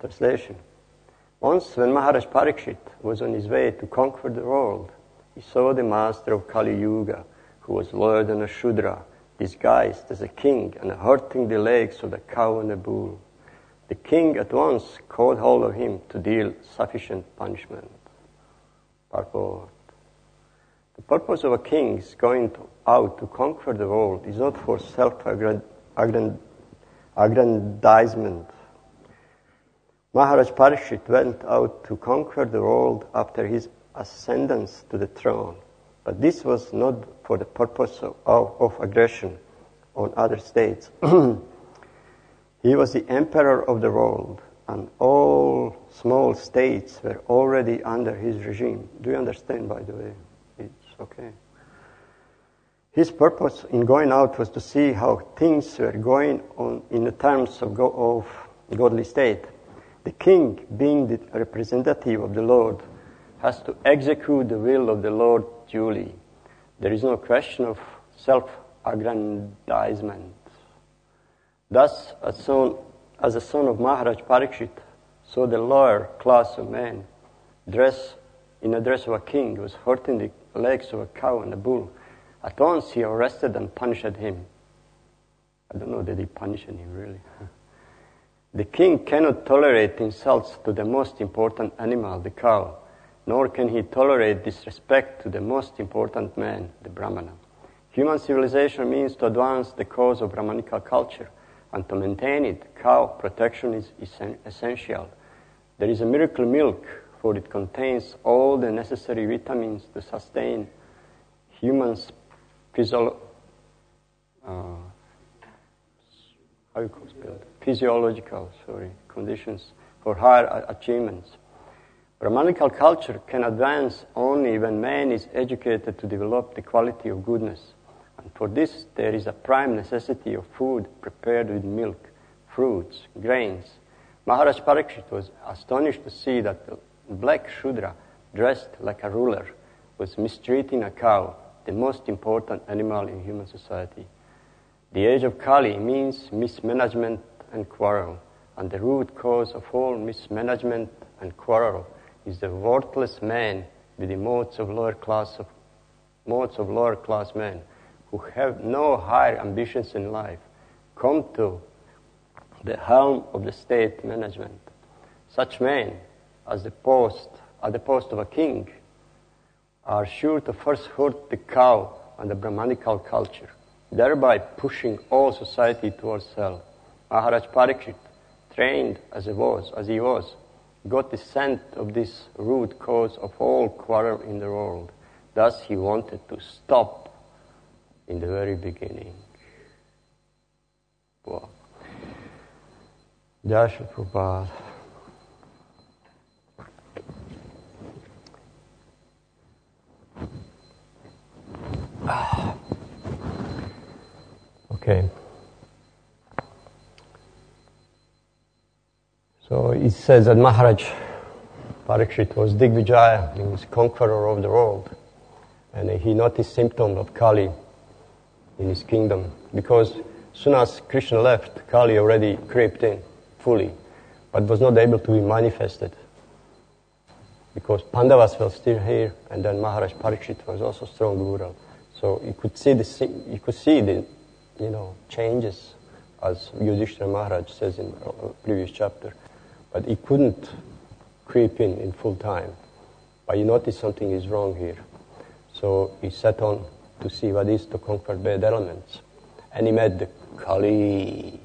Translation. Once, when Maharaj Parikshit was on his way to conquer the world, he saw the master of Kali Yuga, who was lower than a Shudra, disguised as a king and hurting the legs of the cow and the bull. The king at once caught hold of him to deal sufficient punishment. Purport. The purpose of a king going out to conquer the world is not for self-aggrandizement. Maharaj Parikshit went out to conquer the world after his ascendance to the throne, but this was not for the purpose of aggression on other states. He was the emperor of the world, and all small states were already under his regime. Do you understand, by the way? It's okay. His purpose in going out was to see how things were going on in the terms of godly state. The king, being the representative of the Lord, has to execute the will of the Lord duly. There is no question of self-aggrandizement. Thus, as a son of Maharaj Parikshit, so the lower class of men, in the dress of a king, was hurting the legs of a cow and a bull. At once he arrested and punished him. I don't know that he punished him really. The king cannot tolerate insults to the most important animal, the cow, nor can he tolerate disrespect to the most important man, the Brahmana. Human civilization means to advance the cause of Brahmanical culture, and to maintain it, cow protection is essential. There is a miracle milk, for it contains all the necessary vitamins to sustain humans' physiological conditions for higher achievements. Brahmanical culture can advance only when man is educated to develop the quality of goodness. And for this, there is a prime necessity of food prepared with milk, fruits, grains. Maharaj Parikshit was astonished to see that the black Shudra, dressed like a ruler, was mistreating a cow, the most important animal in human society. The age of Kali means mismanagement and quarrel, and the root cause of all mismanagement and quarrel is the worthless man with the modes of lower class men who have no higher ambitions in life come to the helm of the state management. Such men, at the post of a king, are sure to first hurt the cow and the Brahmanical culture, thereby pushing all society towards hell. Maharaj Parikshit, trained as he was, got the scent of this root cause of all quarrel in the world. Thus he wanted to stop in the very beginning. Wow. Jai Shri Prabhupada. Okay. So it says that Maharaj Parikshit was Digvijaya, means conqueror of the world. And he noticed symptoms of Kali in his kingdom. Because soon as Krishna left, Kali already crept in fully, but was not able to be manifested. Because Pandavas were still here, and then Maharaj Parikshit was also strong ruler. So you could see the changes, as Yudhishthira Maharaj says in the previous chapter. But he couldn't creep in full time. But he noticed something is wrong here. So he set on to see what is to conquer bad elements. And he met the Kali.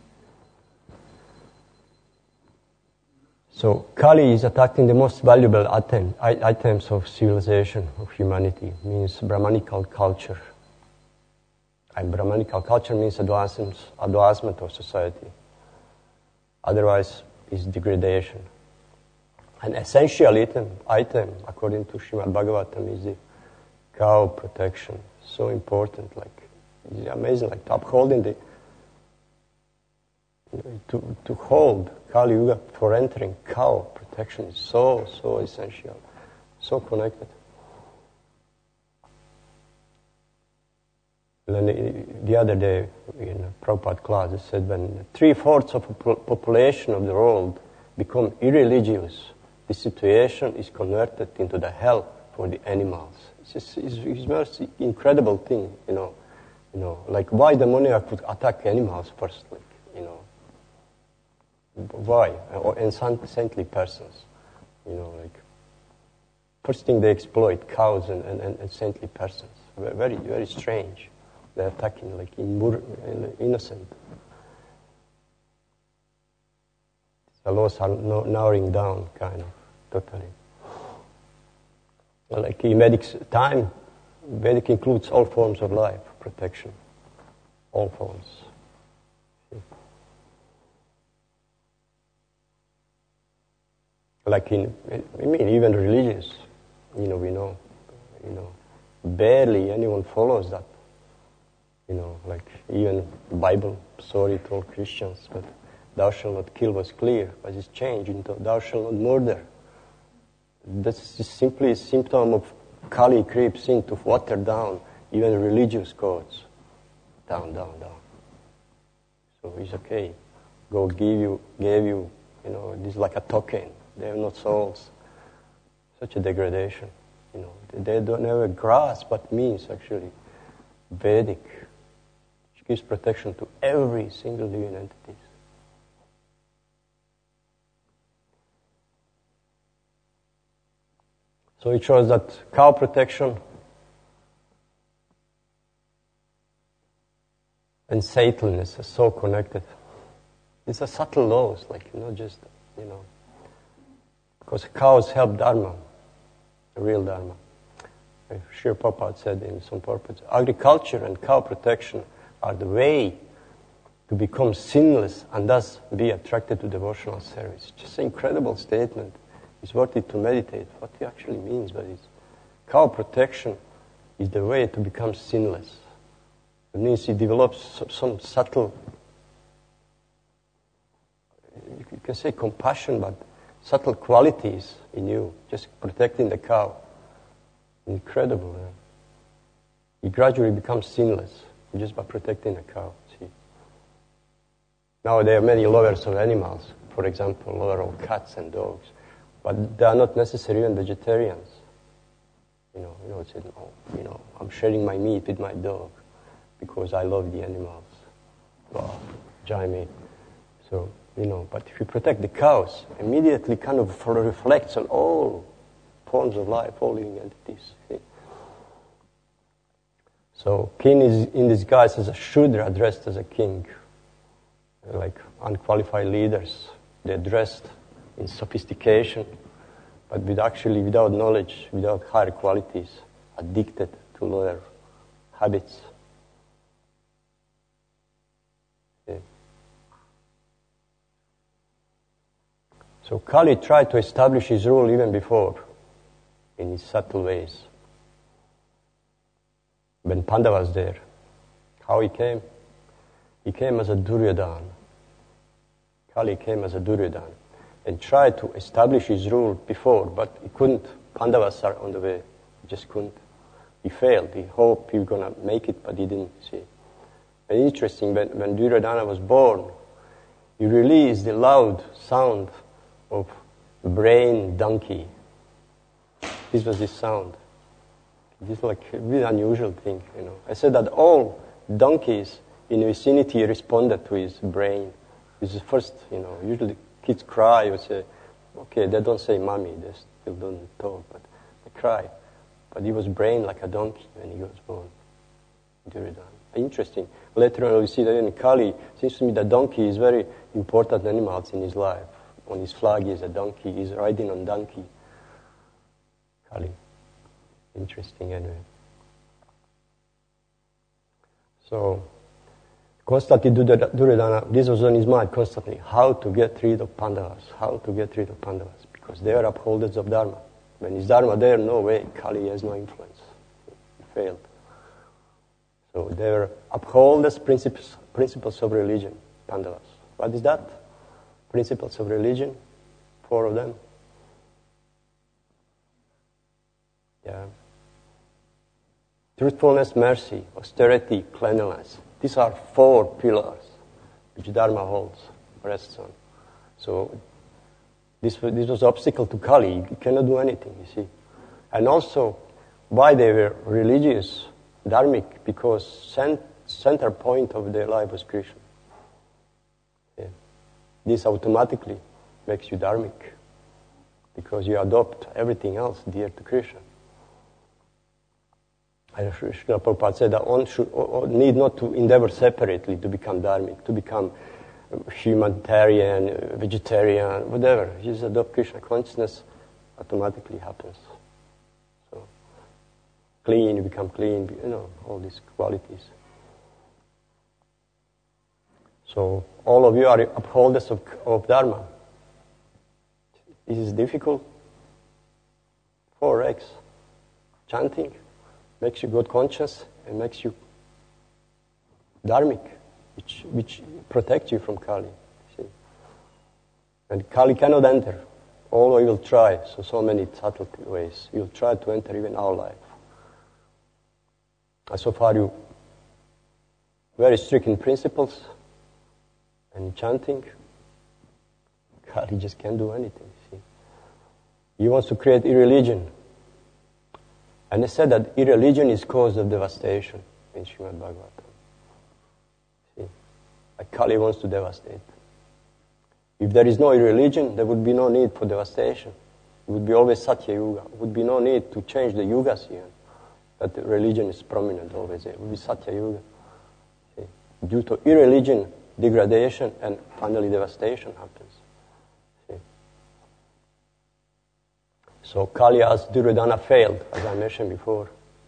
So Kali is attacking the most valuable items of civilization, of humanity, means Brahmanical culture. And Brahmanical culture means advancement of society. Otherwise, is degradation. An essential item, according to Srimad Bhagavatam, is the cow protection. So important, it's amazing, to upholding to hold Kali Yuga for entering cow protection is so essential, so connected. And the other day in a Prabhupada class, it said when 3/4 of the population of the world become irreligious, the situation is converted into the hell for the animals. It's a most incredible thing, like why the demoniac would attack animals first, why? And saintly persons, like first thing they exploit cows and saintly persons. Very, very strange. They're attacking like innocent. The laws are narrowing down, kind of, totally. Like in Vedic's time, Vedic includes all forms of life, protection, all forms. Like even religious, we know, barely anyone follows that. Like even the Bible, sorry to all Christians, but thou shalt not kill was clear, but it's changed into thou shalt not murder. That's just simply a symptom of Kali creeps in to water down even religious codes. Down. So it's okay. God gave you, this is like a token. They have not souls. Such a degradation. They don't have a grasp what means actually Vedic, which gives protection to every single living entity. So it shows that cow protection and saintliness are so connected. These are subtle laws, because cows help Dharma, the real Dharma. Srila Prabhupada said in some purpose, agriculture and cow protection are the way to become sinless and thus be attracted to devotional service. Just an incredible statement. It's worth it to meditate what it actually means, but cow protection is the way to become sinless. It means it develops some subtle, you can say compassion, but subtle qualities in you, just protecting the cow. Incredible. You gradually become sinless just by protecting the cow. See? Now there are many lovers of animals, for example, lover of cats and dogs, but they are not necessarily even vegetarians. I'm sharing my meat with my dog because I love the animals. Wow, Jaime. So, but if you protect the cows, immediately kind of reflects on all forms of life, all living entities. See? So, king is in disguise as a Shudra, dressed as a king. Like unqualified leaders, they're dressed in sophistication, but without knowledge, without higher qualities, addicted to lower habits. See? So Kali tried to establish his rule even before, in his subtle ways. When Panda was there, how he came? He came as a Duryodhana. Kali came as a Duryodhana and tried to establish his rule before, but he couldn't. Pandavas are on the way. He just couldn't. He failed. He hoped he was going to make it, but he didn't. See. And interesting, when Duryodhana was born, he released the loud sound of brain donkey. This was his sound. This is like a really unusual thing, I said that all donkeys in the vicinity responded to his brain. This is first, usually kids cry or say, okay, they don't say mommy, they still don't talk, but they cry. But he was brain like a donkey when he was born. Duryodhana. Interesting. Later on we see that in Kali, it seems to me that donkey is very important animal in his life. On his flag is a donkey, he's riding on donkey. Kali. Interesting anyway. So, constantly Duryodhana, this was on his mind constantly, how to get rid of Pandavas, because they are upholders of Dharma. When is Dharma there, no way, Kali has no influence. He failed. So they are upholders, principles of religion, Pandavas. What is that? Principles of religion, 4 of them. Yeah. Truthfulness, mercy, austerity, cleanliness. These are 4 pillars which Dharma holds, rests on. So This was obstacle to Kali. You cannot do anything, you see. And also, why they were religious, dharmic, because center point of their life was Krishna. Yeah. This automatically makes you dharmic, because you adopt everything else dear to Krishna. Srila Prabhupada said that one should need not to endeavor separately to become dharmic, to become humanitarian, vegetarian, whatever. You just adopt Krishna consciousness, automatically happens. So, clean, you become clean, all these qualities. So, all of you are upholders of Dharma. This is difficult. 4x. Chanting makes you God conscious and makes you dharmic, which protects you from Kali. See? And Kali cannot enter, although he will try, so many subtle ways. He will try to enter even our life. And so far you very strict in principles and chanting, Kali just can't do anything. See? He wants to create irreligion. And they said that irreligion is cause of devastation in Srimad Bhagavatam. See? Like Kali wants to devastate. If there is no irreligion, there would be no need for devastation. It would be always Satya Yuga. There would be no need to change the yugas here. That the religion is prominent always there. It would be Satya Yuga. See? Due to irreligion, degradation and finally devastation happens. So Kali as Duryodhana failed, as I mentioned before.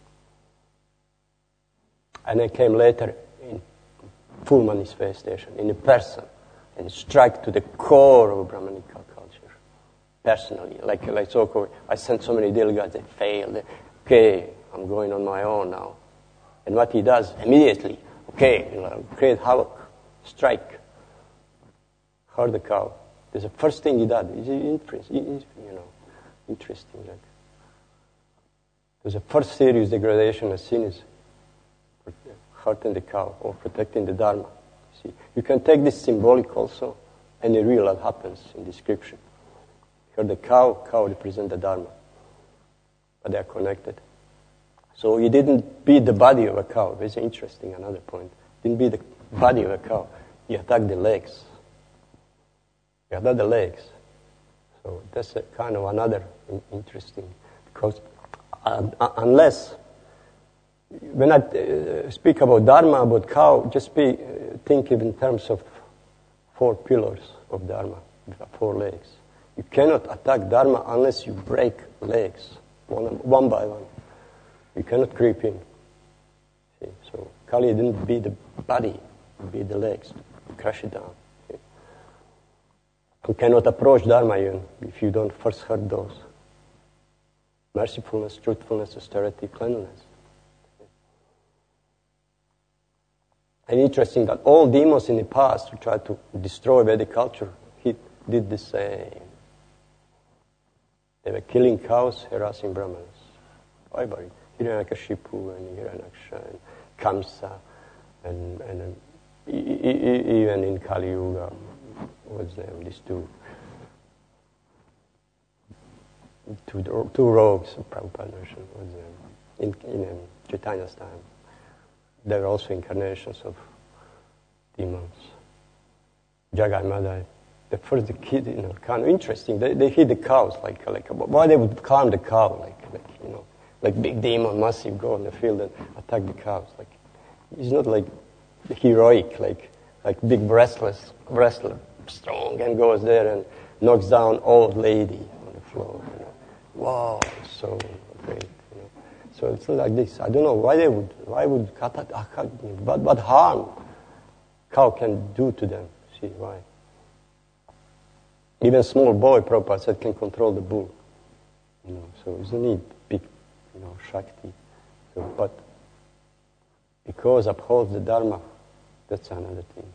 And it came later in full manifestation, in a person, and strike to the core of Brahmanical culture. Personally, like so, I sent so many delegates, they failed. Okay, I'm going on my own now. And what he does, immediately, create havoc, strike, hurt the cow. That's the first thing he does. Interesting. There's a first serious degradation of sin is hurting the cow or protecting the Dharma. See, you can take this symbolic also, and the real that happens in description. Here the cow represents the Dharma, but they are connected. So he didn't beat the body of a cow. It's interesting, another point. He didn't beat the body of a cow. He attacked the legs. He attacked the legs. So that's a kind of another interesting, because unless, when I speak about Dharma, about cow, just think in terms of 4 pillars of Dharma, 4 legs. You cannot attack Dharma unless you break legs, one by one. You cannot creep in. See? So Kali didn't beat the body, he beat the legs, crush it down. You cannot approach Dharma even if you don't first hurt those. Mercifulness, truthfulness, austerity, cleanliness. And interesting that all demons in the past who tried to destroy Vedic culture, he did the same. They were killing cows, harassing Brahmanas. Everybody. Hiranyakashipu and Hiranyaksha and Kamsa and even in Kali Yuga. What's them? These two rogues of Prabhupada version. In Chaitanya's time, there were also incarnations of demons. Jagai Madai, the first kid, kind of interesting. They hit the cows like why they would calm the cow like big demon, massive, go on the field and attack the cows. Like it's not like heroic, like big wrestler, strong, and goes there and knocks down old lady on the floor. Wow, so great. So it's like this. I don't know why would what harm cow can do to them. See why? Even small boy, Prabhupada said, can control the bull. So it's need big, Shakti. So, but because upholds the Dharma, that's another thing.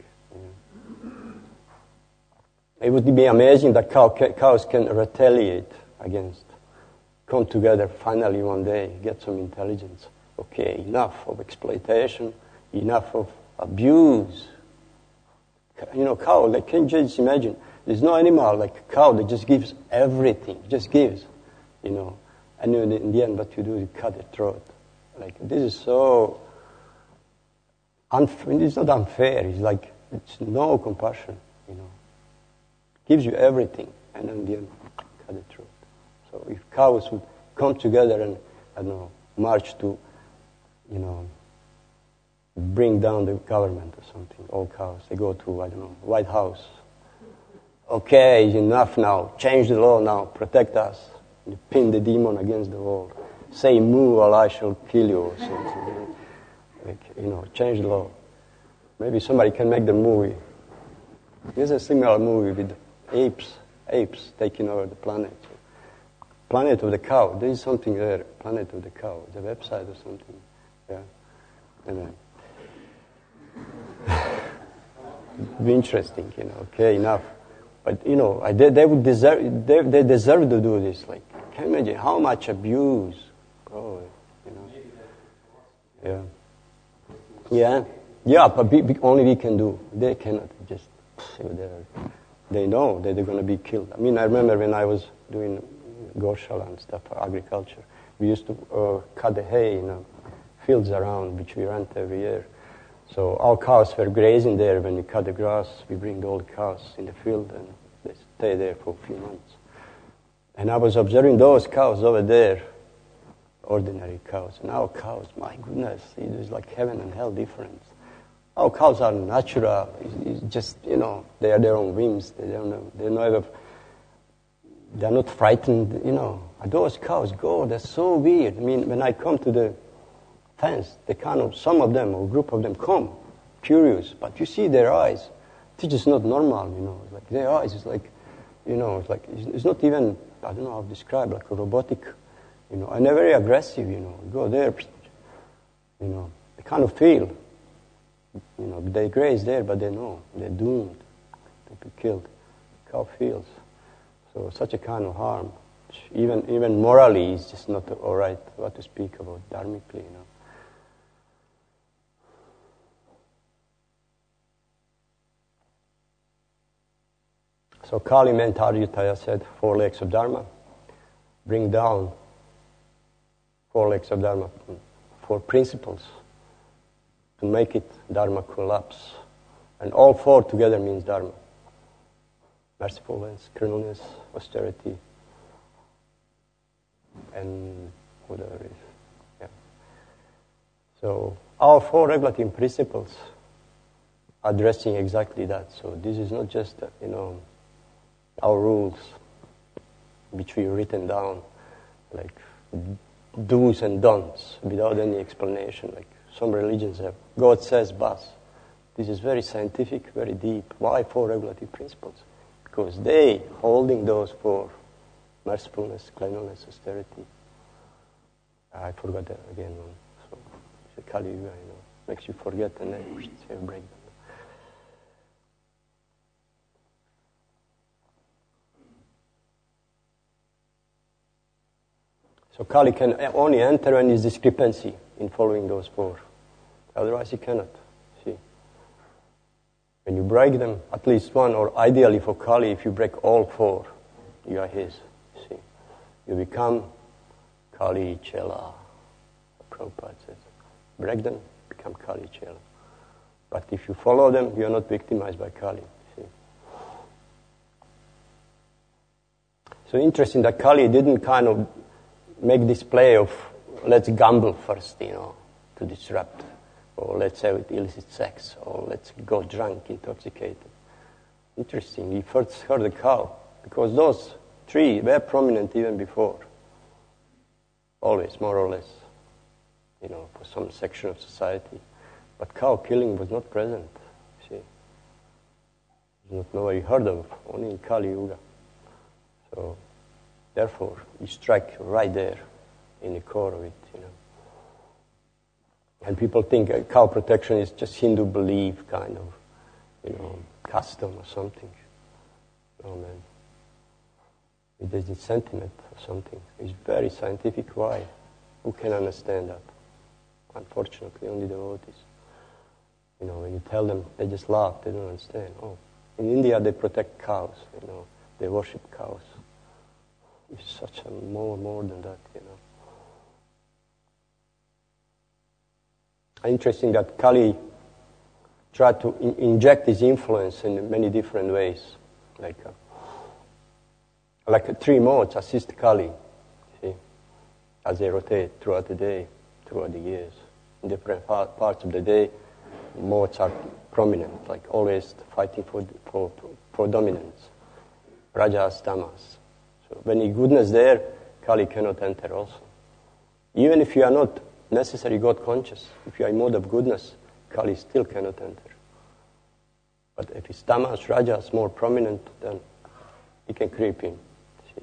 It would be amazing that cows can retaliate against, come together finally one day, get some intelligence. Okay, enough of exploitation, enough of abuse. Cow, can you just imagine? There's no animal like a cow that just gives everything, just gives, you know. And in the end, what you do, you cut the throat. Like, this is so unfair. It's not unfair. It's like, it's no compassion, you know. Gives you everything, and then in the end, cut the throat. So if cows would come together and, I don't know, march to, you know, bring down the government or something, all cows, they go to, I don't know, White House. Okay, it's enough now. Change the law now. Protect us. You pin the demon against the wall. Say moo or I shall kill you or something. Like, you know, change the law. Maybe somebody can make the movie. There's a similar movie with apes taking over the planet. Planet of the Cow. There is something there. Planet of the Cow. It's a website or something. Yeah. Anyway. It'd be interesting, you know. Okay, enough. But, you know, they would deserve, they deserve to do this. Like, can you imagine how much abuse? Oh, you know. Yeah. Yeah, but only we can do. They cannot just, they know that they're going to be killed. I mean, I remember when I was doing Goshala and stuff for agriculture, we used to cut the hay in fields around, which we rent every year. So our cows were grazing there. When we cut the grass, we bring all the cows in the field and they stay there for a few months. And I was observing those cows over there, ordinary cows. And our cows, my goodness, it is like heaven and hell difference. Our cows are natural. It's just, you know, they are their own whims. They're not frightened, you know. Those cows go, they're so weird. I mean, when I come to the fence, some of them, or a group of them come, curious, but you see their eyes, it's just not normal, you know. Like their eyes is like, you know, it's not even, I don't know how to describe, like a robotic, you know, and they're very aggressive, you know. Go there, you know, they kind of feel, you know, they graze there, but they know they're doomed to be killed. Cow feels. So such a kind of harm, even morally, is just not all right. What to speak about dharmically, you know. So Kali meant, Aryutaya said, 4 legs of Dharma. Bring down 4 legs of Dharma, 4 principles to make it Dharma collapse. And all 4 together means Dharma. Mercifulness, kindness, austerity, and whatever it is. Yeah. So our 4 regulative principles addressing exactly that. So this is not just, you know, our rules, which we written down, like do's and don'ts, without any explanation, like some religions have. God says, bas. This is very scientific, very deep. Why 4 regulative principles? Because they holding those 4: mercifulness, cleanliness, austerity. I forgot that again. So it's a Kali Yuga, you know, makes you forget and then break them. So Kali can only enter when there's discrepancy in following those 4. Otherwise he cannot. See? When you break them, at least one, or ideally for Kali, if you break all 4, you are his. See? You become Kali Chela. Prabhupada says. Break them, become Kali Chela. But if you follow them, you are not victimized by Kali. See? So interesting that Kali didn't kind of make this play of let's gamble first, you know, to disrupt, or let's have illicit sex, or let's go drunk, intoxicated. Interesting, he first heard the cow, because those 3 were prominent even before. Always, more or less, you know, for some section of society. But cow killing was not present, see. It was not nobody heard of, only in Kali Yuga. So, therefore, you strike right there in the core of it, you know. And people think cow protection is just Hindu belief, kind of, you know, custom or something. Oh man, it is a sentiment or something. It's very scientific. Why? Who can understand that? Unfortunately, only devotees. You know, when you tell them, they just laugh. They don't understand. Oh, In India, they protect cows, they worship cows. It's such a more than that, Interesting that Kali tried to inject his influence in many different ways. Like 3 modes assist Kali, see, as they rotate throughout the day, throughout the years. In different parts of the day, modes are prominent, like always fighting for dominance. Rajas, tamas. So when the goodness there, Kali cannot enter also. Even if you are not necessarily God conscious, if you are in mode of goodness, Kali still cannot enter. But if it's tamas, rajas more prominent, then he can creep in. See?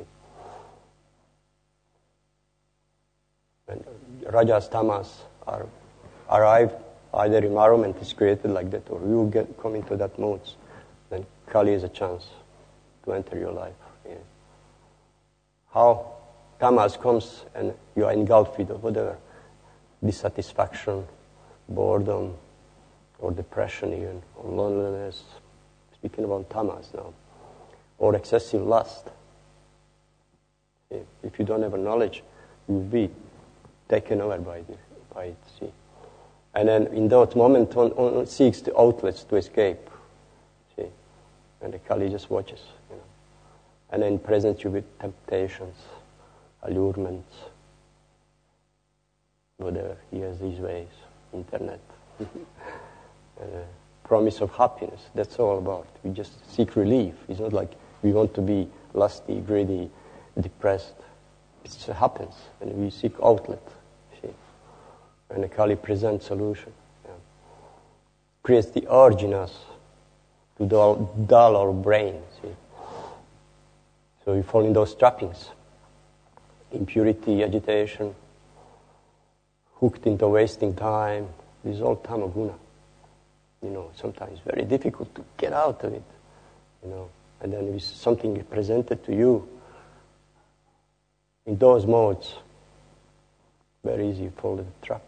When rajas, tamas are arrived, either environment is created like that, or you come into that mode, then Kali is a chance to enter your life. Yeah. How tamas comes and you are engulfed with whatever, dissatisfaction, boredom, or depression even, or loneliness, speaking about tamas now, or excessive lust. If you don't have a knowledge, you'll be taken over by it, see. And then in that moment, one seeks the outlets to escape, see. And the Kali just watches, And then presents you with temptations, allurements, whatever. He has these ways, internet. Promise of happiness, that's all about. We just seek relief. It's not like we want to be lusty, greedy, depressed. It just happens, and we seek outlet. See? And the Kali presents solution. Yeah. Creates the urge in us to dull our brain. See? So we fall in those trappings. Impurity, agitation, hooked into wasting time. This is all tamaguna. Sometimes very difficult to get out of it. And then if something is presented to you in those modes, very easy to fall into the trap.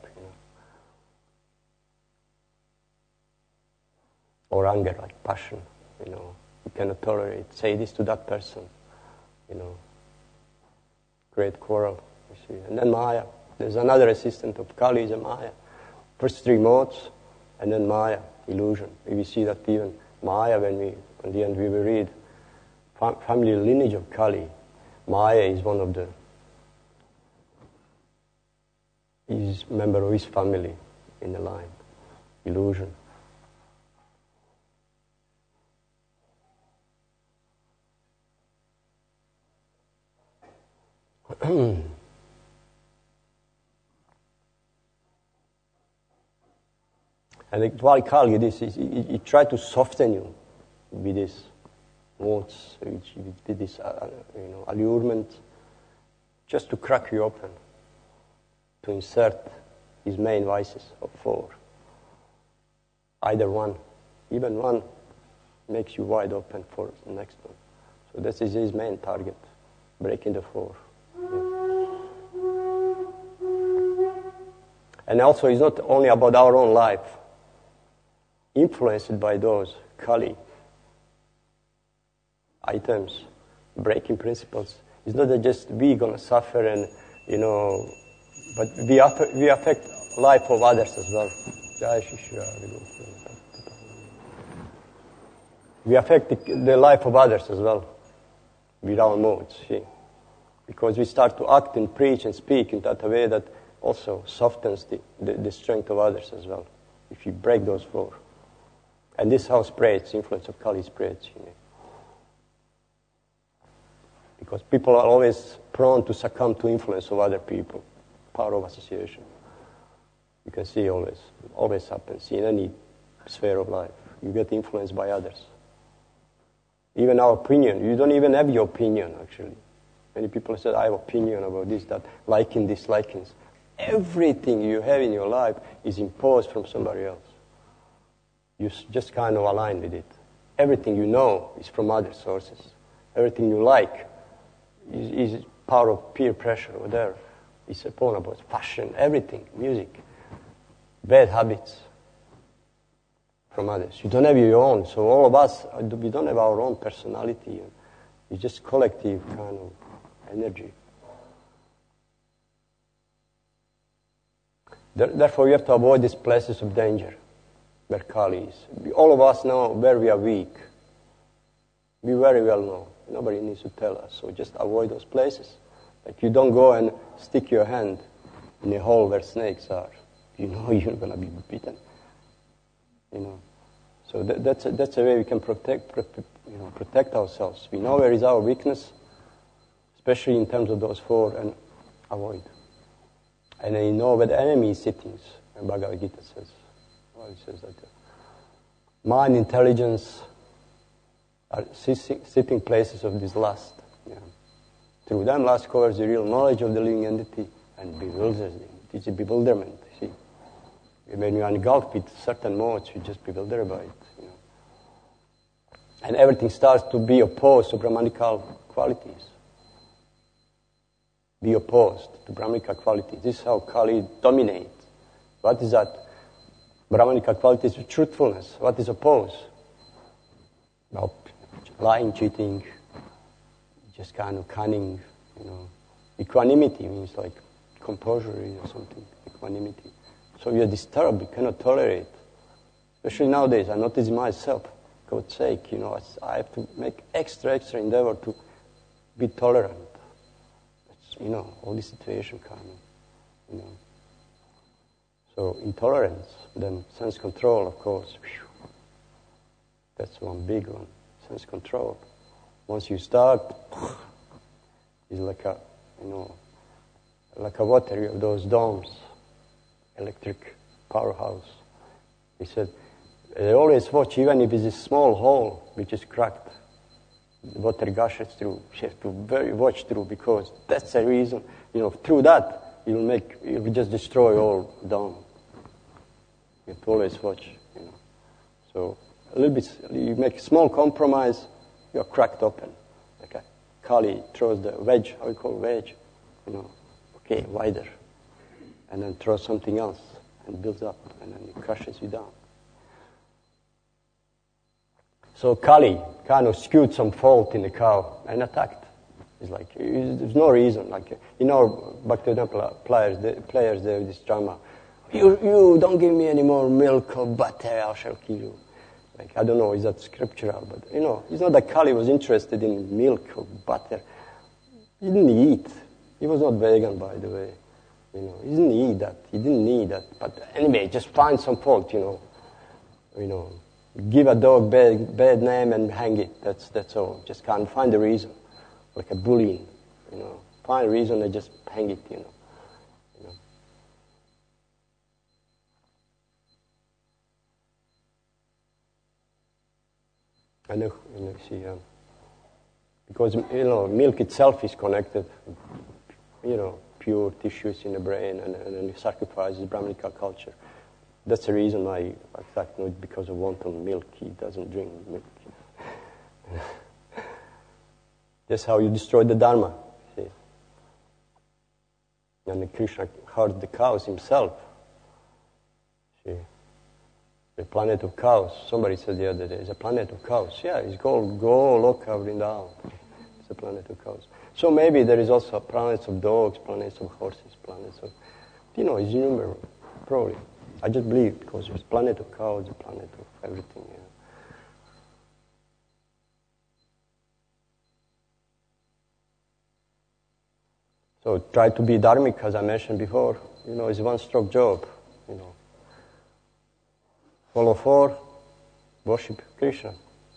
Or anger, like passion. You cannot tolerate. Say this to that person. Great quarrel. You see, and then Maya. There's another assistant of Kali, is a Maya. First 3 modes, and then Maya, illusion. We see that even Maya, in the end we will read family lineage of Kali. Maya is one of he's a member of his family in the line. Illusion. And while Kali did this, he tried to soften you with this modes, with this allurement, just to crack you open, to insert his main vices of 4. Either one, even one, makes you wide open for the next one. So this is his main target, breaking the 4. And also, it's not only about our own life. Influenced by those Kali items, breaking principles. It's not that just we gonna suffer and but we affect life of others as well. We affect the life of others as well with our modes. See? Because we start to act and preach and speak in that way that also softens the strength of others as well. If you break those 4. And this is how spreads, influence of Kali spreads. Because people are always prone to succumb to influence of other people. Power of association. You can see always happens in any sphere of life. You get influenced by others. Even our opinion, you don't even have your opinion actually. Many people say, I have opinion about this, that, liking, dislikings. Everything you have in your life is imposed from somebody else. You just kind of align with it. Everything you know is from other sources. Everything you like is power of peer pressure or whatever. It's upon about fashion, everything, music, bad habits. from others. You don't have your own. So all of us, we don't have our own personality. It's just collective kind of energy. Therefore, you have to avoid these places of danger where Kali is. All of us know where we are weak. We very well know. Nobody needs to tell us. So just avoid those places. Like you don't go and stick your hand in a hole where snakes are. You know you're going to be bitten. You know. So that's a way we can protect ourselves. We know where is our weakness, especially in terms of those four, and avoid. And you know where the enemy is sitting. And Bhagavad Gita says, well, it says that mind, intelligence are sitting places of this lust. Yeah. Through them, lust covers the real knowledge of the living entity and bewilders them. It is a bewilderment. See, when you are engulfed with certain modes, you just bewilder by it. You know. And everything starts to be opposed to Brahmanical qualities. Be opposed to Brahmanical qualities. This is how Kali dominates. What is that? Brahmanical qualities of truthfulness. What is opposed? Well, lying, cheating, just kind of cunning, you know. Equanimity means like composure or something. Equanimity. So you're disturbed, you cannot tolerate. Especially nowadays, I notice myself, God's sake, you know, I have to make extra endeavor to be tolerant. You know, all this situation kind of, you know. So intolerance, then sense control, of course. Whew. That's one big one, sense control. Once you start, it's like a, you know, like a water, you have those domes, electric powerhouse. He said, they always watch, even if it's a small hole which is cracked, the water gushes through. You have to very watch through, because that's the reason. You know, through that you'll just destroy all down. You have to always watch. You know, so a little bit. You make a small compromise, you're cracked open. Like a Kali throws the wedge. How we call wedge? You know, okay, wider, and then throws something else and builds up, and then it crushes you down. So Kali kind of skewed some fault in the cow and attacked. It's like, there's no reason. Like, you know, Bhaktivedanta players, they have this drama. You don't give me any more milk or butter, I shall kill you. Like, I don't know, is that scriptural? But, you know, it's not that Kali was interested in milk or butter. He didn't eat. He was not vegan, by the way. You know, he didn't eat that. He didn't need that. But anyway, just find some fault, you know. You know. Give a dog bad name and hang it. That's all. Just can't find a reason, like a bullying. You know, find a reason and just hang it. You know. And you see, because you know, milk itself is connected. You know, pure tissues in the brain, and it sacrifices Brahmanical culture. That's the reason why, in fact, not because of wanton milk, he doesn't drink milk. That's how you destroy the Dharma. See? And Krishna hurt the cows himself. See? The planet of cows. Somebody said the other day, it's a planet of cows. Yeah, it's called Goloka Vrindavan. It's a planet of cows. So maybe there is also planets of dogs, planets of horses, planets of, you know, it's innumerable, probably. I just believe, because there's a planet of cows, a planet of everything. You know. So try to be dharmic, as I mentioned before. You know, it's a one-stroke job. You know, follow four, worship Krishna.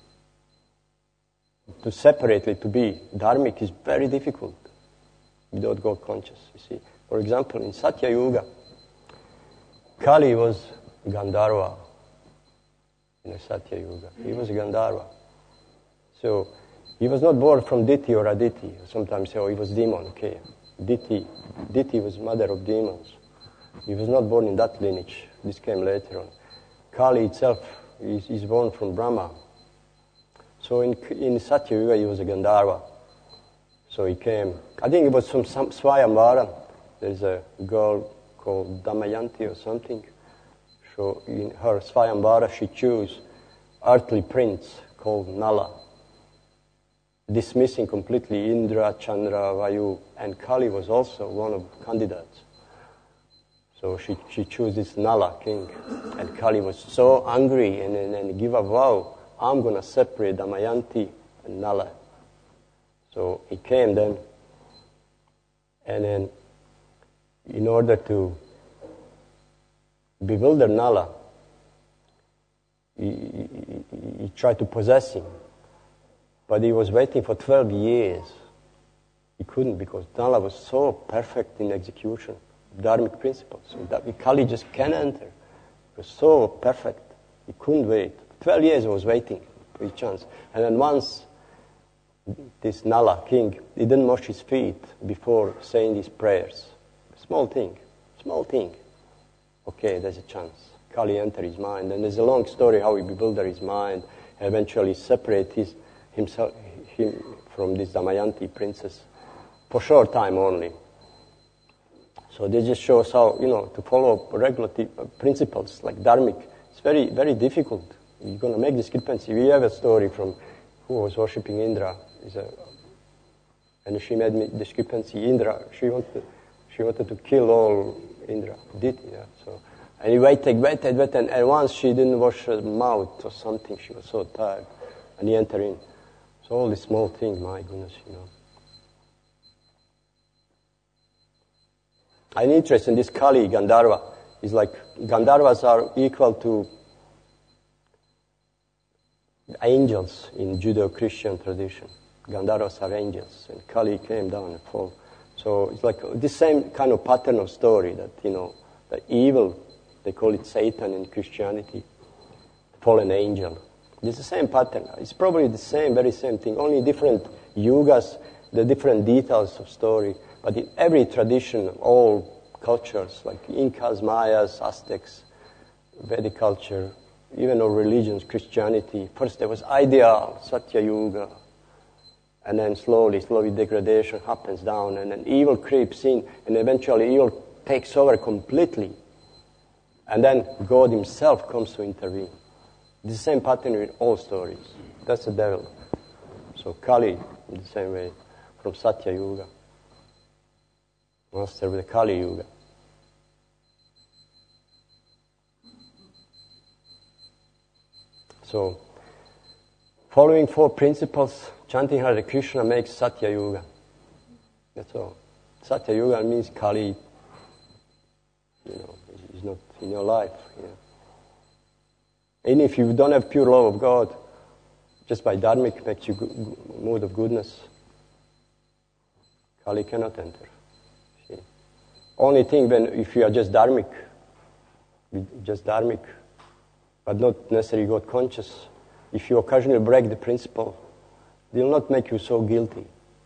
To separately, to be dharmic is very difficult without God conscious. You see, for example, in Satya Yuga, Kali was Gandharva in the Satya Yuga. He was a Gandharva. So he was not born from Diti or Aditi. Sometimes say, oh, he was demon. Okay, Diti was mother of demons. He was not born in that lineage. This came later on. Kali itself is born from Brahma. So in Satya Yuga he was a Gandharva. So he came, I think it was from Swayamvara. There's a girl called Damayanti or something. So in her Svayamvara, she chose earthly prince called Nala, dismissing completely Indra, Chandra, Vayu, and Kali was also one of the candidates. So she chose this Nala king, and Kali was so angry and give a vow, I'm going to separate Damayanti and Nala. So he came then, and then in order to bewilder Nala, he tried to possess him. But he was waiting for 12 years. He couldn't because Nala was so perfect in execution of dharmic principles. So that Kali just can't enter. He was so perfect. He couldn't wait. 12 years he was waiting for his chance. And then once this Nala king, he didn't wash his feet before saying these prayers. Small thing. Okay, there's a chance. Kali entered his mind. And there's a long story how he bewildered his mind and eventually separated him from this Damayanti princess for short time only. So this just shows how, to follow regulative principles like dharmic, it's very, very difficult. You're going to make discrepancy. We have a story from who was worshipping Indra. And she made discrepancy. Indra, she wanted to kill all Indra. So, and he waited, and once she didn't wash her mouth or something, she was so tired. And he entered in. So all these small things, my goodness, I'm interested in this Kali Gandharva. It's like Gandharvas are equal to angels in Judeo-Christian tradition. Gandharvas are angels, and Kali came down and fell. So it's like this same kind of pattern of story that, the evil, they call it Satan in Christianity, fallen angel. It's the same pattern. It's probably the same, very same thing, only different yugas, the different details of story. But in every tradition, all cultures, like Incas, Mayas, Aztecs, Vedic culture, even all religions, Christianity, first there was ideal, Satya Yuga, and then slowly degradation happens down, and then evil creeps in, and eventually evil takes over completely. And then God himself comes to intervene. The same pattern in all stories. That's the devil. So Kali, in the same way, from Satya Yuga. Master with the Kali Yuga. So, following 4 principles, chanting Hare Krishna makes Satya Yuga. That's all. Satya Yuga means Kali, is not in your life. And if you don't have pure love of God, just by dharmic makes you mood of goodness, Kali cannot enter. See? Only thing if you are just dharmic, but not necessarily God conscious, if you occasionally break the principle, they will not make you so guilty.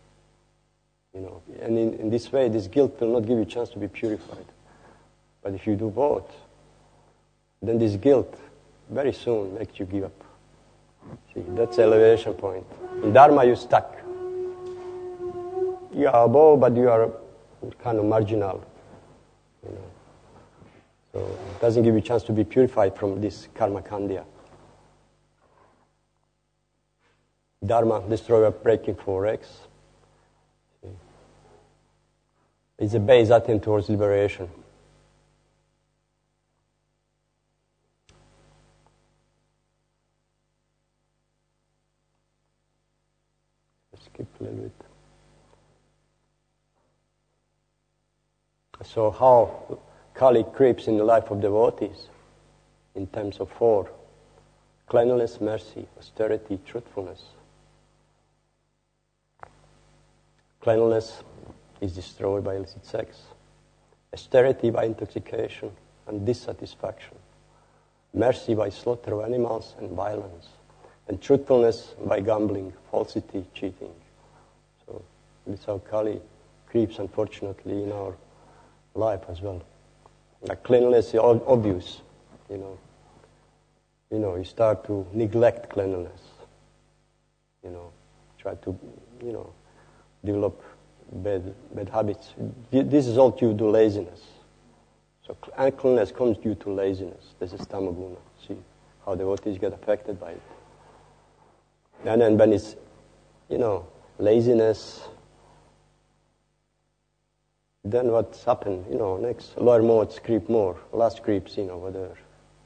And in this way, this guilt will not give you a chance to be purified. But if you do both, then this guilt very soon makes you give up. See, that's the elevation point. In Dharma, you're stuck. You are above, but you are kind of marginal. So it doesn't give you a chance to be purified from this karma khandya. Dharma, destroyer breaking 4x. See. It's a base attempt towards liberation. Skip a little bit. So how Kali creeps in the life of devotees in terms of 4. Cleanliness, mercy, austerity, truthfulness. Cleanliness is destroyed by illicit sex. Austerity by intoxication and dissatisfaction. Mercy by slaughter of animals and violence. And truthfulness by gambling, falsity, cheating. So this is how Kali creeps, unfortunately, in our life as well. Like cleanliness is obvious, you start to neglect cleanliness. Try to, develop bad habits. This is all due to laziness. So uncleanness comes due to laziness. This is tamaguna. See how devotees get affected by it. And then when it's, laziness, then what's happened? Next, lower modes creep more. Lust creeps in over there.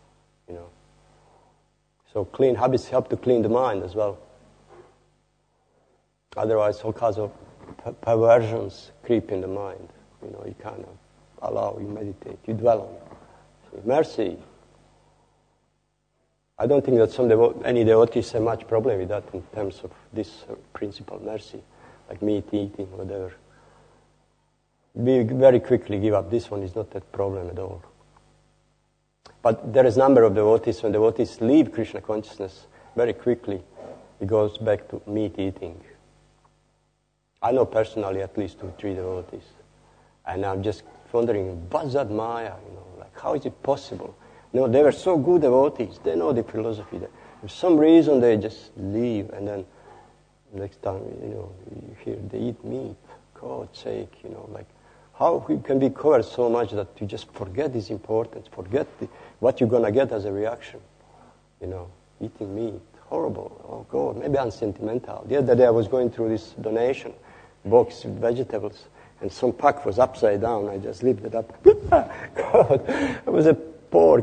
So clean habits help to clean the mind as well. Otherwise, all kinds of perversions creep in the mind. You kind of allow, you meditate, you dwell on it. See, mercy. I don't think that any devotees have much problem with that in terms of this principle, mercy, like meat eating, whatever. We very quickly give up. This one is not that problem at all. But there is a number of devotees, when devotees leave Krishna consciousness, very quickly it goes back to meat eating. I know personally at least 2 or 3 devotees. And I'm just wondering, what's that Maya? How is it possible? They were so good devotees. They know the philosophy. For some reason they just leave, and then next time, you hear they eat meat. God's sake, how you can be covered so much that you just forget this importance, forget what you're going to get as a reaction. Eating meat, horrible. Oh God, maybe I'm sentimental. The other day I was going through this donation box with vegetables, and some pack was upside down. I just lifted it up. God, it was a pork,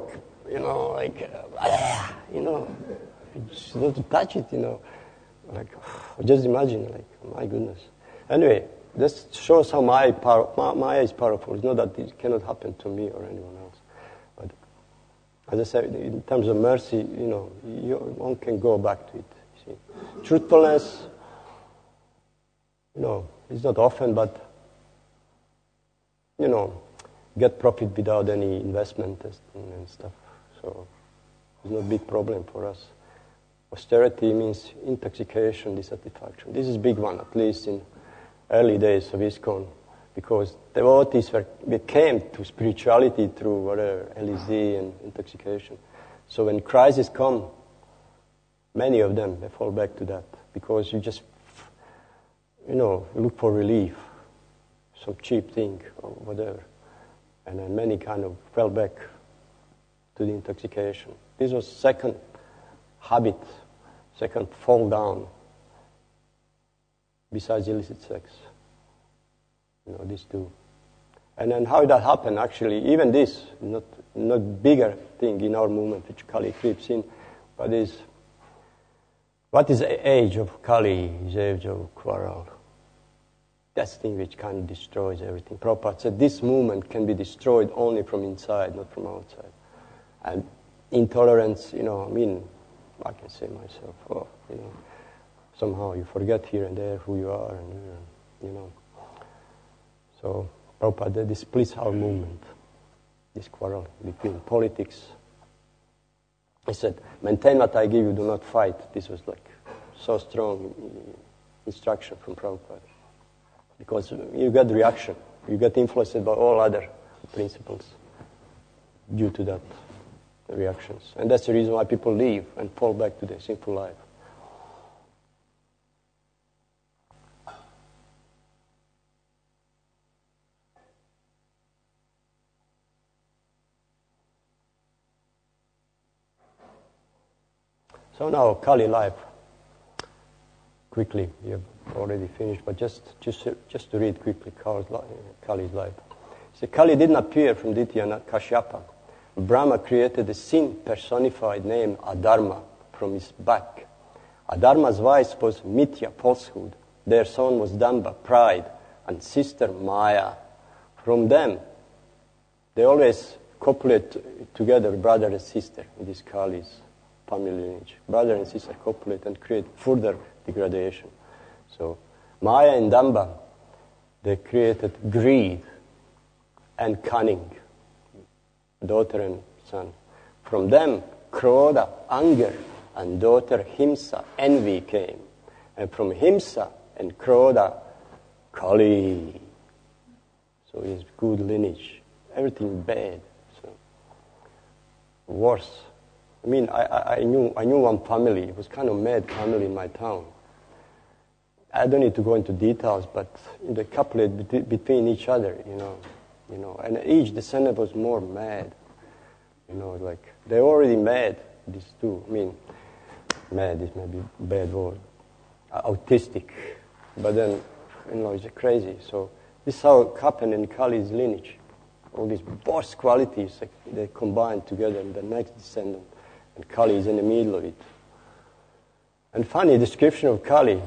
just not to touch it, just imagine, my goodness. Anyway, this shows how Maya is powerful. It's not that it cannot happen to me or anyone else. But as I said, in terms of mercy, one can go back to it. You see, truthfulness, it's not often, but get profit without any investment and stuff. So it's not a big problem for us. Austerity means intoxication, dissatisfaction. This is a big one, at least in early days of ISKCON, because devotees came to spirituality through whatever, LSD and intoxication. So when crises come, many of them, they fall back to that, because you just, you look for relief, some cheap thing or whatever. And then many kind of fell back to the intoxication. This was second habit, second fall down, besides illicit sex. These 2. And then how that happened, actually, even this, not bigger thing in our movement, which Kali creeps in, but what is the age of Kali? Is the age of quarrel. That's the thing which kind of destroys everything. Prabhupada said this movement can be destroyed only from inside, not from outside. And intolerance, I can say myself, somehow you forget here and there who you are, and So Prabhupada displeased our movement, this quarrel between politics. He said, maintain what I give you, do not fight. This was so strong instruction from Prabhupada. Because you get reaction, you get influenced by all other principles due to that reactions. And that's the reason why people leave and fall back to their sinful life. So now, Kali life. Quickly, you've already finished, but just to read quickly Kali's life. So Kali didn't appear from Ditya Kashyapa. Brahma created a sin personified named Adharma from his back. Adharma's wife was Mithya, falsehood. Their son was Damba, pride, and sister Maya. From them, they always copulate together, brother and sister, in this Kali's family lineage. Brother and sister copulate and create further degradation. So Maya and Damba, they created greed and cunning, daughter and son. From them, Krodha, anger, and daughter Himsa, envy came. And from Himsa and Krodha, Kali. So it's good lineage. Everything bad. So worse. I knew one family. It was kind of mad family in my town. I don't need to go into details, but the couplet between each other, and each descendant was more mad. Like they're already mad, these two. I mean, mad is maybe a bad word. Autistic. But then, it's crazy. So this is how it happened in Kali's lineage. All these boss qualities, they combine together in the next descendant. And Kali is in the middle of it. And funny description of Kali.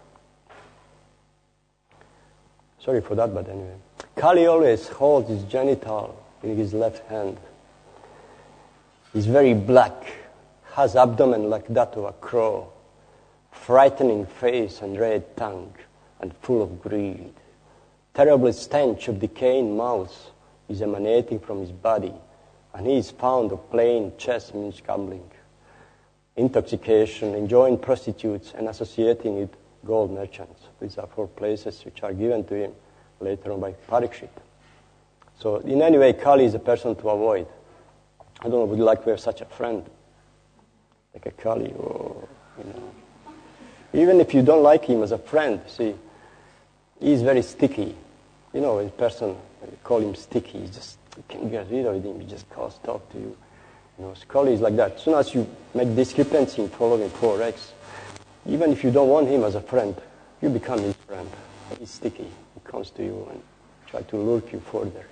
Sorry for that, but anyway. Kali always holds his genital in his left hand. He's very black, has abdomen like that of a crow, frightening face and red tongue, and full of greed. Terrible stench of decaying mouse is emanating from his body, and he is found of playing chess means gambling, intoxication, enjoying prostitutes, and associating with gold merchants. These are 4 places which are given to him later on by Parikshit. So in any way, Kali is a person to avoid. I don't know, would you like to have such a friend? Like a Kali, or, Even if you don't like him as a friend, see, he's very sticky. A person, you call him sticky, you can't get rid of him, he just can't talk to you. Kali is like that. As soon as you make discrepancy in following 4X, even if you don't want him as a friend, you become his friend. He's sticky. He comes to you and try to lure you further,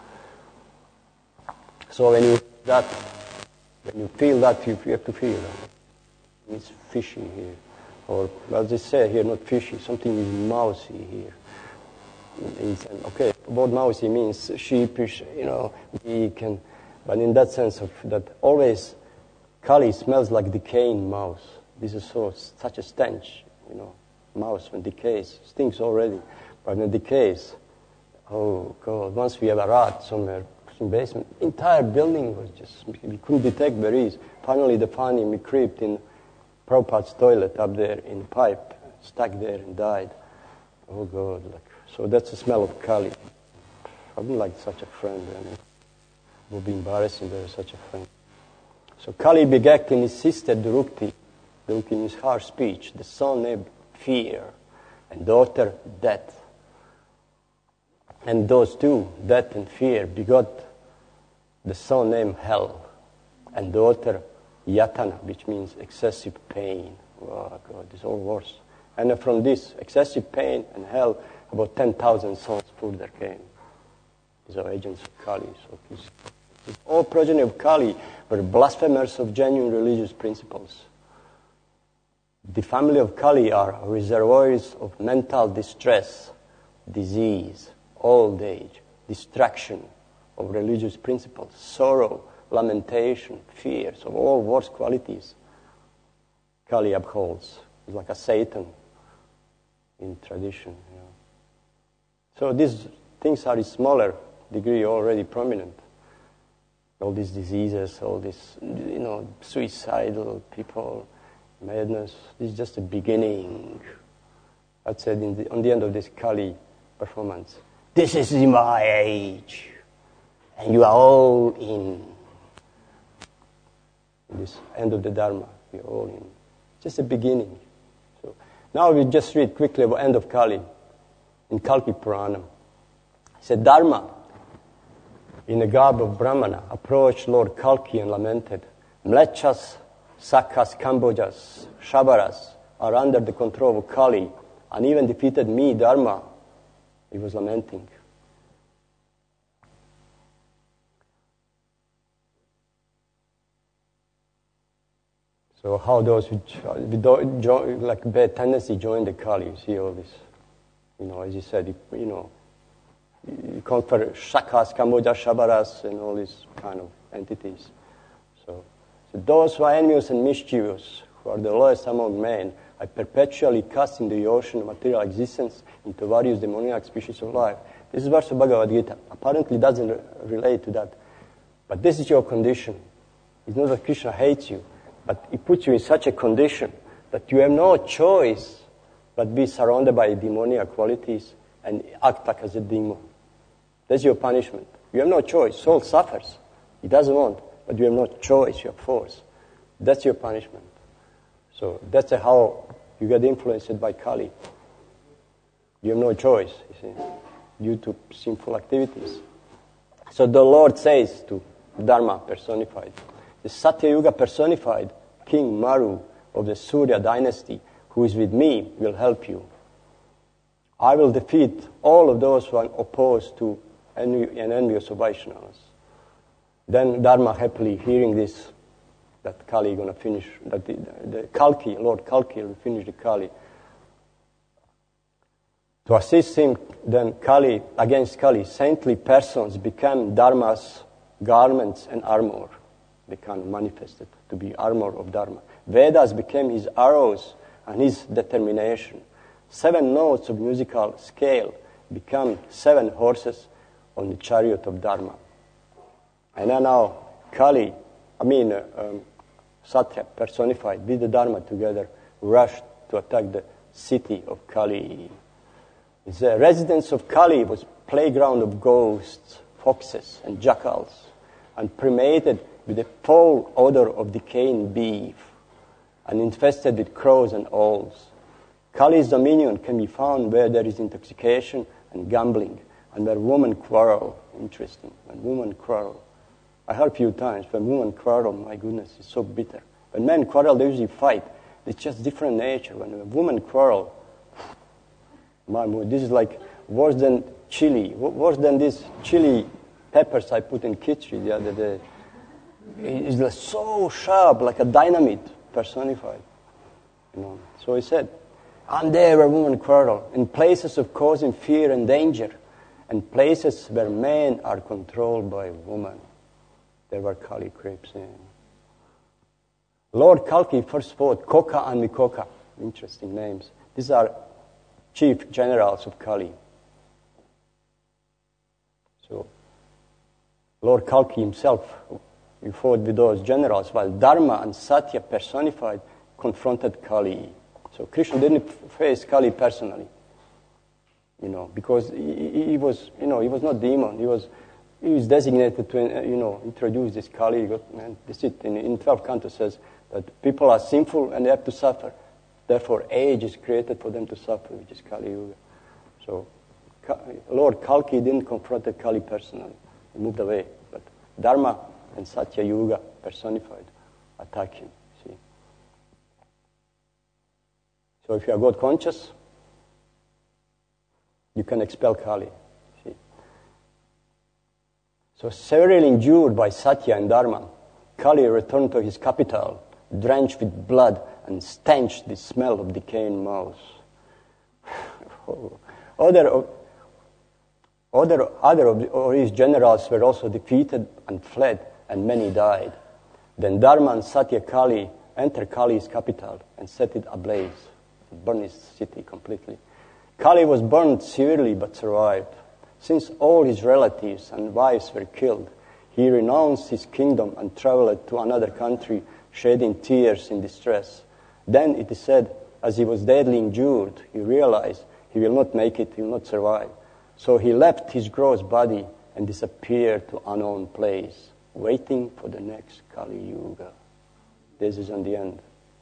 So when you feel that, you have to feel that. It's fishy here. Or, as they say here, not fishy, something is mousy here. Okay, about mousy means sheepish, weak, but in that sense of that, always Kali smells like decaying mouse. This is such a stench, mouse when decays, stinks already, but when it decays, oh God, once we have a rat somewhere, in basement, entire building was we couldn't detect where he is. Finally, they found him, he crept in Prabhupada's toilet up there in the pipe, stuck there and died. Oh God, so that's the smell of Kali. I wouldn't like such a friend. It would be embarrassing to have such a friend. So Kali begat in his sister Drukti. Drukti means harsh speech. The son named Fear, and daughter Death. And those two, Death and Fear, begot the son named Hell, and daughter Yatana, which means excessive pain. Oh God, it's all worse. And from this excessive pain and hell, about 10,000 souls further came. These are agents of Kali. So all progeny of Kali were blasphemers of genuine religious principles. The family of Kali are reservoirs of mental distress, disease, old age, distraction of religious principles, sorrow, lamentation, fears, of all worst qualities. Kali upholds. It's like a Satan in tradition. So these things are in smaller degree already prominent. All these diseases, all this, suicidal people, madness. This is just the beginning. I said on the end of this Kali performance, this is my age, and you are all in. This end of the Dharma, we are all in. Just the beginning. So now we just read quickly about end of Kali in Kalki Puranam. It said, Dharma, in the garb of Brahmana, approached Lord Kalki and lamented, Mlechas, Sakas, Kambojas, Shabaras are under the control of Kali and even defeated me, Dharma. He was lamenting. So how those who like bad tendency join the Kali, you see all this. As you said, you conquer Shakas, Kamboja, Shabaras, and all these kind of entities. So those who are envious and mischievous, who are the lowest among men, are perpetually cast in the ocean of material existence into various demoniac species of life. This is verse of Bhagavad Gita. Apparently doesn't relate to that. But this is your condition. It's not that Krishna hates you, but he puts you in such a condition that you have no choice but be surrounded by demoniac qualities and act like as a demon. That's your punishment. You have no choice. Soul suffers. He doesn't want, but you have no choice. You have force. That's your punishment. So that's how you get influenced by Kali. You have no choice, you see, due to sinful activities. So the Lord says to Dharma personified, the Satya Yuga personified, King Maru of the Surya dynasty, who is with me, will help you. I will defeat all of those who are opposed to and envious of Vaishnavas. Then Dharma, happily hearing this, that Kali is going to finish, that the Kalki, Lord Kalki will finish the Kali. To assist him, then Kali, against Kali, saintly persons became Dharma's garments and armor. They can manifested to be armor of Dharma. Vedas became his arrows and his determination. 7 notes of musical scale become 7 horses on the chariot of Dharma. And then now Kali, Satya personified with the Dharma together, rushed to attack the city of Kali. The residence of Kali was playground of ghosts, foxes, and jackals, and permeated with the foul odor of decaying beef, and infested with crows and owls. Kali's dominion can be found where there is intoxication and gambling, and where women quarrel. Interesting, when women quarrel. I heard a few times, when women quarrel, my goodness, it's so bitter. When men quarrel, they usually fight. It's just different nature. When a woman quarrel, this is like worse than chili, worse than these chili peppers I put in khichdi the other day. It's like so sharp, like a dynamite personified. So he said, I'm there where women quarrel, in places of causing fear and danger, and places where men are controlled by women. There were Kali creeps in. Lord Kalki first fought Koka and Mikoka. Interesting names. These are chief generals of Kali. So, Lord Kalki himself, he fought with those generals, while Dharma and Satya personified confronted Kali. So Krishna didn't face Kali personally, because he was not demon. He was designated to, introduce this Kali. This it in 12 cantos says that people are sinful and they have to suffer. Therefore, age is created for them to suffer, which is Kali Yuga. So, Lord Kalki didn't confront Kali personally. He moved away. But Dharma and Satya Yuga personified attack him. See. So if you are God conscious, you can expel Kali. See. So severely injured by Satya and Dharma, Kali returned to his capital, drenched with blood and stench the smell of decaying mouse. Other of his generals were also defeated and fled, and many died. Then Dharma and Satya Kali entered Kali's capital and set it ablaze, burned his city completely. Kali was burned severely but survived. Since all his relatives and wives were killed, he renounced his kingdom and traveled to another country, shedding tears in distress. Then it is said, as he was deadly injured, he realized he will not make it, he will not survive. So he left his gross body and disappeared to unknown place, waiting for the next Kali Yuga. This is on the end.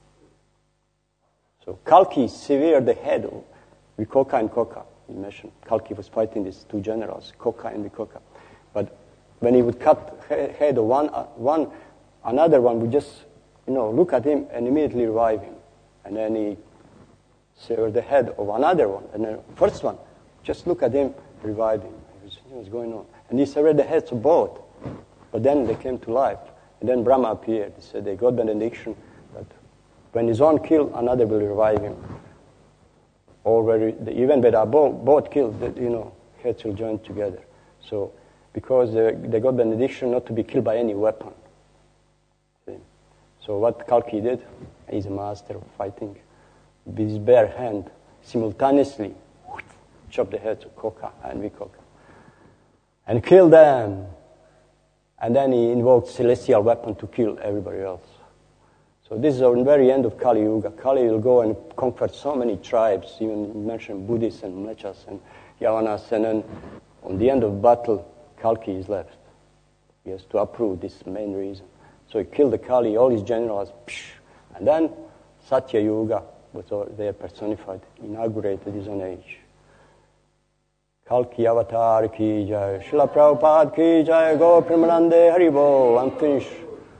So Kalki severed the head of Vikoka and Koka. You mentioned Kalki was fighting these 2 generals, Koka and Vikoka. But when he would cut head of one, another one would just, look at him and immediately revive him. And then he severed the head of another one. And the first one, just look at him, revive him. What's going on? And he severed the heads of both. But then they came to life. And then Brahma appeared. He said they got benediction that when his own killed, another will revive him. Or even when they are both killed, heads will join together. So, because they got benediction not to be killed by any weapon. See? So what Kalki did, he's a master of fighting. With his bare hand, simultaneously, chopped the heads of Koka and Vikoka. And killed them. And then he invoked celestial weapon to kill everybody else. So this is the very end of Kali Yuga. Kali will go and conquer so many tribes, even mentioned Buddhists and Mlechas and Yavanas, and then on the end of battle, Kalki is left. He has to approve this main reason. So he killed the Kali, all his generals, and then Satya Yuga was there personified, inaugurated his own age. Kalki Avatar ki jai, Srila Prabhupada ki jai, Gaur Premanande Haribol. I'm finished.